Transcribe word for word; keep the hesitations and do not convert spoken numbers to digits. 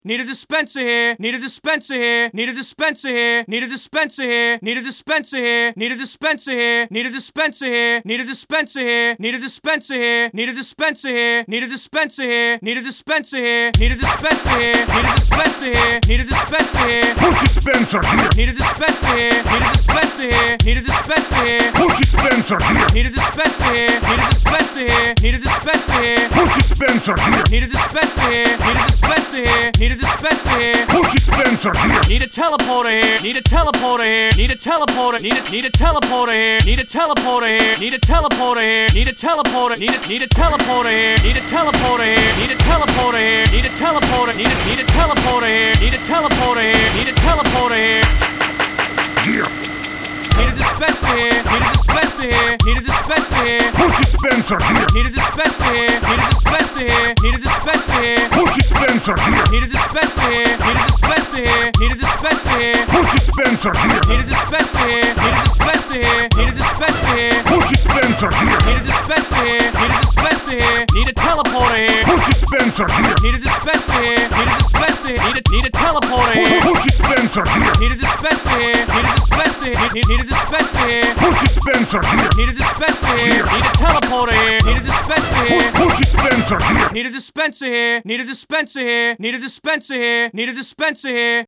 Need a dispenser here. Need a dispenser here. Need a dispenser here. Need a dispenser here. Need a dispenser here. Need a dispenser here. Need a dispenser here. Need a dispenser here. Need a dispenser here. Need a dispenser here. Need a dispenser here. Need a dispenser here. Need a dispenser here. Need a dispenser here. Need a dispenser here. Put dispenser here. Need a dispenser here. Need a dispenser here. Need a dispenser here. Put dispenser here. Need a dispenser here. Need a dispenser here. Need a dispenser here. Put dispenser here. Need a dispenser here. Need a dispenser here. Need a dispenser here. Put dispenser here. Need a teleporter here. Need a teleporter here. Need a teleporter. Need a need a teleporter here. Need a teleporter here. Need a teleporter here. Need a teleporter. Need a need a teleporter here. Need a teleporter here. Need a teleporter here. Need a teleporter. Need a need a teleporter here. Need a teleporter here. Need a teleporter here. Here. Need a dispenser here. Need a dispenser here. Need a dispenser here. Put dispenser here. Need a dispenser here. Need a dispenser here. Need a dispenser here. Put dispenser here. Need a dispenser here. Need a dispenser here. Need a dispenser here. Put dispenser here. Need a dispenser here. Need a dispenser here. Need a dispenser here. Put dispenser here. Need a dispenser here. Need a dispenser here. Need a teleporter here. Put dispenser here. Need a dispenser here. Need a dispenser. Need a need a teleporter Put, here. put dispenser here. Need a dispenser here. Need a dispenser. Need need need a dispenser here. Put dispenser here. Need a dispenser here. Need a teleporter here. Need a dispenser Put, here. put dispenser here. Need a dispenser here. Need a dispenser here. Need a dispenser here. Need a dispenser here.